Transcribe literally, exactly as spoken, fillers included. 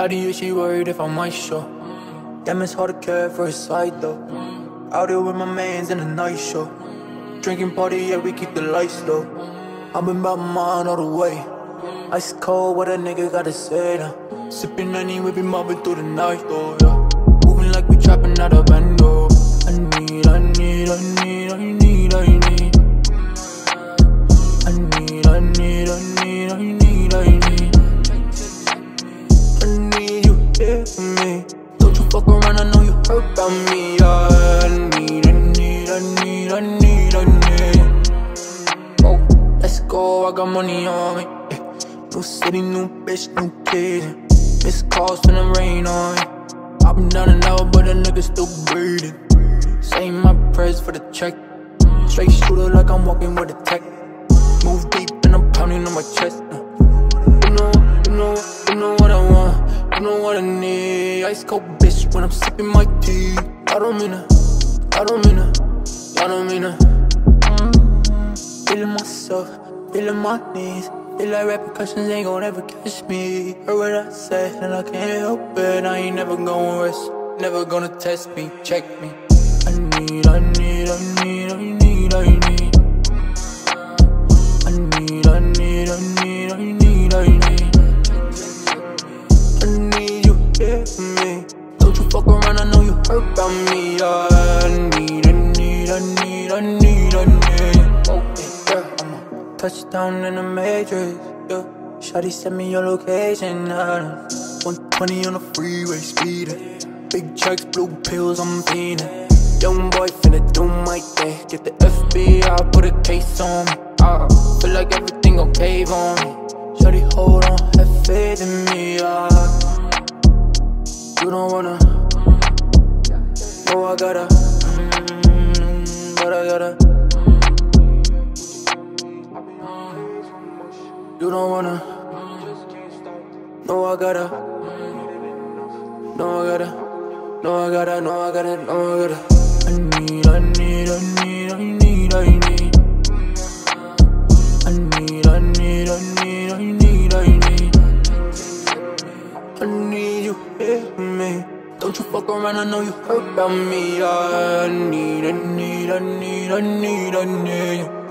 Shawty, is she worried if I might show? Damn, it's hard to care for his side though. Out here with my mans in a night show. Drinking party, yeah, we keep the lights low. I've been by mine all the way. Ice cold, what a nigga gotta say now. Sippin' honey, we be mobbing through the night though, yeah. Moving like we trapping out of bando. I need, I need, I need, I need, I need. I need, I need, I need, I need, I need. I need you here for me. Don't you fuck around, I know you heard about me. I need, I need, I need, I need, I need. Oh, let's go, I got money on me. New city, new bitch, new kid. Missed calls finna rain on me. I've been down and out, but a nigga still breathing. Saying my prayers for the check. Straight shooter like I'm walking with a tech. Move deep and I'm pounding on my chest. uh. You know, you know, you know what I want. You know what I need. Ice cold bitch when I'm sipping my tea. I don't mean it, I don't mean it, I don't mean it. mm. Feeling myself, feeling my knees. Feel like repercussions ain't gon' ever catch me. Heard what I said and I can't help it. I ain't never gon' rest, never gonna test me, check me. I need, I need, I need, I need, I need. I need, I need, I need, I need, I need. I need you here for me. Don't you fuck around, I know you heard about me. I need, I need, I need, I need, I need. Okay, yeah, I'm a touchdown in the matrix, yeah. Shawty send me your location, uh, one twenty on the freeway speeding. Big checks, blue pills, I'm feeding. Young boy finna do my thing. Get the F B I, put a case on me. I feel like everything gon' cave on me. Shawty, hold on, have faith in me. Uh, you don't wanna, no, I gotta, mm, but I gotta. You don't wanna, no, I gotta, no, I gotta, no, I gotta, no, I gotta, no, I gotta. I need, I need, I need, I need, I need. I need, I need, I need, I need, I need. I need you here for me. Don't you fuck around, I know you heard about me. I need, I need, I need, I need, I need.